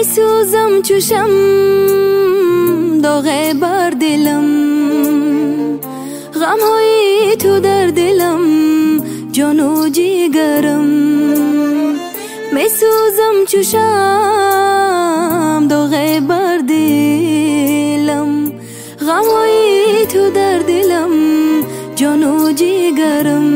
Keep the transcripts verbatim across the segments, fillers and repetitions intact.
میسوزم چو شمع داغ بر دلم، غم های تو در دلم جان و جیگرم. میسوزم چو شمع داغ بر دلم، غم های تو در دلم جان و جیگرم.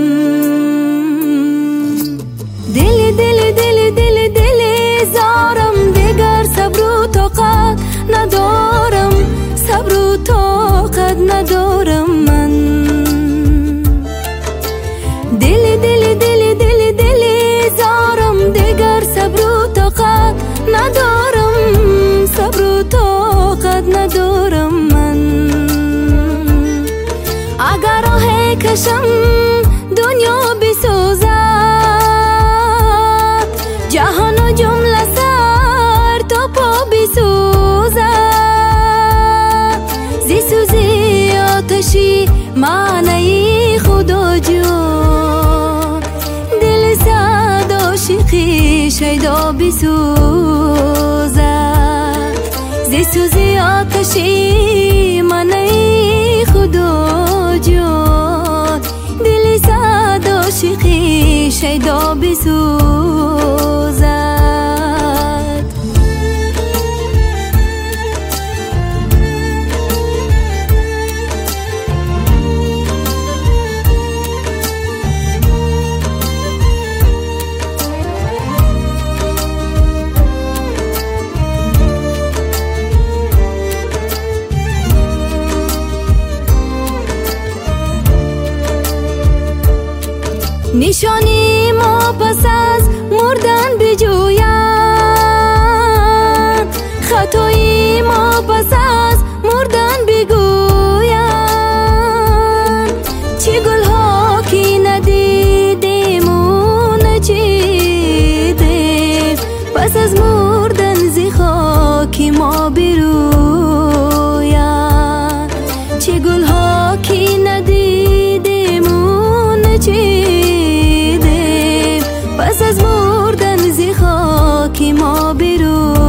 دل دل دل دل دل زارم دیگر صبر و طاقت ندارم، صبر و طاقت ندارم من. دل دل دل دل دل زارم دیگر صبر و طاقت ندارم، صبر و طاقت ندارم من. اگر راه کشم دنیا بسوزد، جهان و جمله سر تا پا بسوزد. زی سوزی آتشی معنی خدا جان، دل صد عاشقی شیدا بسوزد. زی سوزی آتشی معنی خدا جان، دل صد عاشقی شیدا بسوزد. نشانی ما پس از مردن بجویند، خطایی ما پس از مردن بگویند. چه گلها که ندیدیم و نچیدیم، پس از مردن زی خاکی ما برویند. چه گلها که ندیدیم و نچیدیم، پس از مردن زی خاکی ما برویم.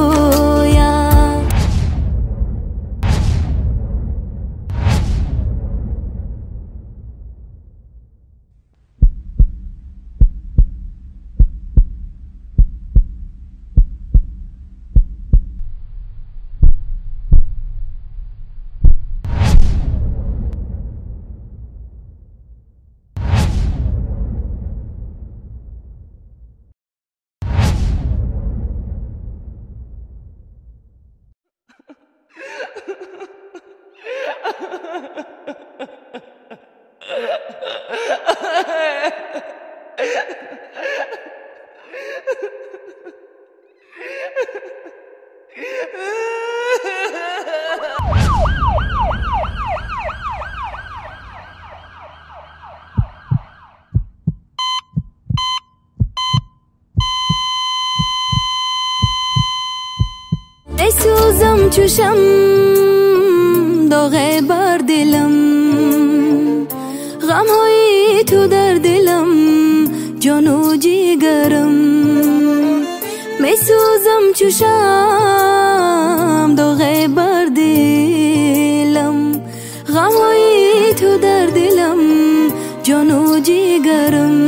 میسوزم چو شمع داغ بر دلم، غم های تو در دلم جان و جیگرم. میسوزم چو شمع داغ بر دلم، غم های تو در دلم جان و جیگرم.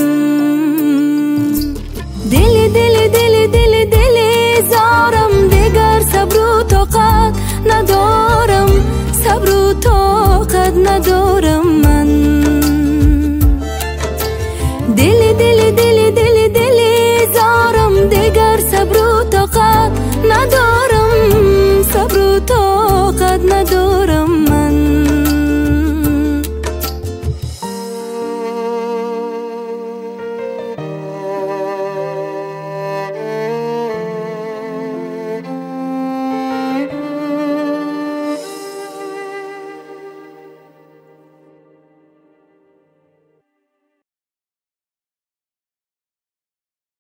دل دل دل دل دل زارم دیگر صبر و طاقت ندارم، صبر و طاقت